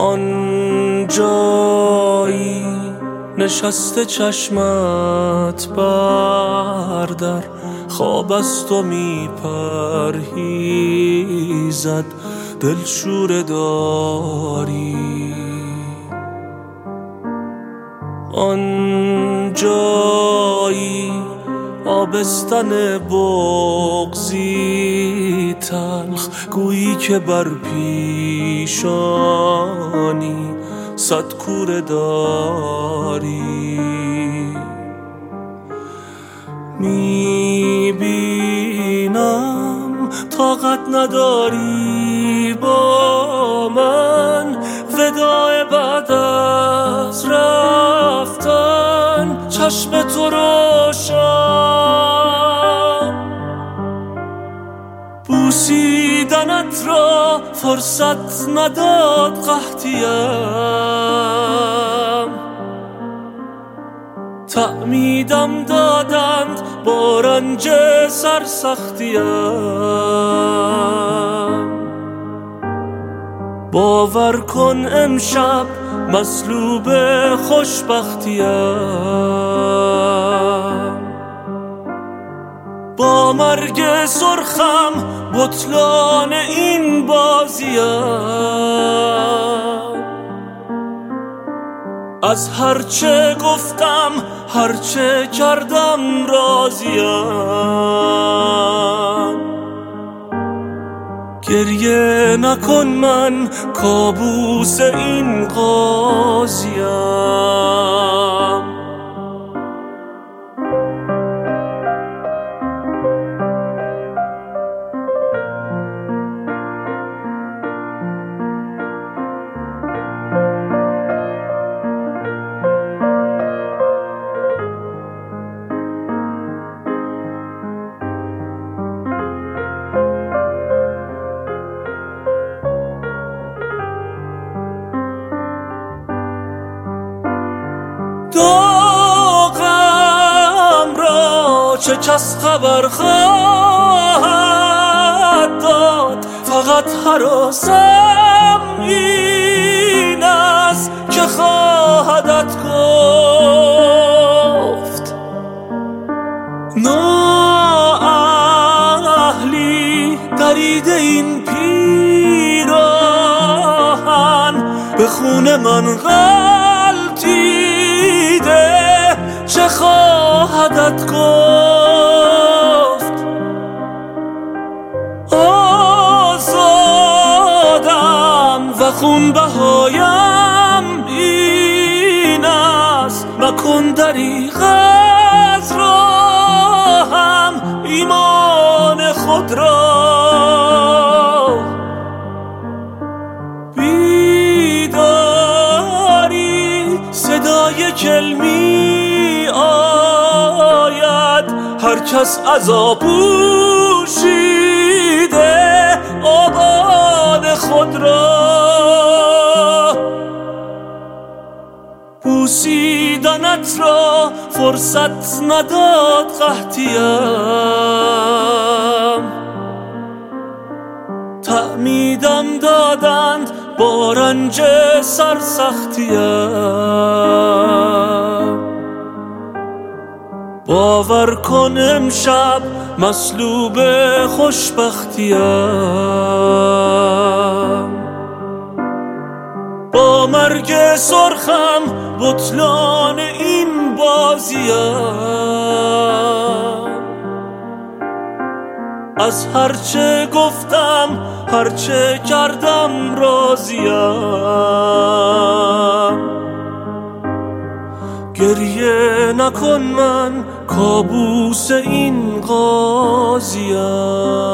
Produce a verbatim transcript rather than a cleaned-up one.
آن جایی نشسته چشمت بردر، خواب از تو می پرهیزد، دلشوره داری. آن جایی آبستن بغضی تلخ، گویی که بر پیشانی صد کوره داری. میبینم طاقت نداری با من، وداع بعد از رفتن چشم تو روشن. بوسیدنت را فرصت نداد قحطیم، تعمیدم دادند با رنج سرسختیم. باور کن امشب مصلوب خوشبختیم، با مرگ سرخم بطلان این بازیم. از هرچه گفتم هرچه کردم راضیم. گریه نکن من کابوس این قاضیم. داغم را چه کس خبر خواهد داد، فقط هراسم این است که خواهدت گفت. نااهلی درید این پیراهن، به خون من غلطیده، چه خواهدت گفت. آزادم و خون بهایم این است، مکن دریغ از راهم ایمان خود را. بیداری صدای کلمی آید، هر کس عذاب پوشیده آباد خود را. بوسیدنت را فرصت نداد قحطیم، تعمیدم دادند با رنج سرسختیم. باور کن امشب مصلوب خوشبختیم، با مرگ سرخم بطلان این بازیم. از هرچه گفتم هرچه کردم راضیم. گریه نکن من کابوس این قاضیم.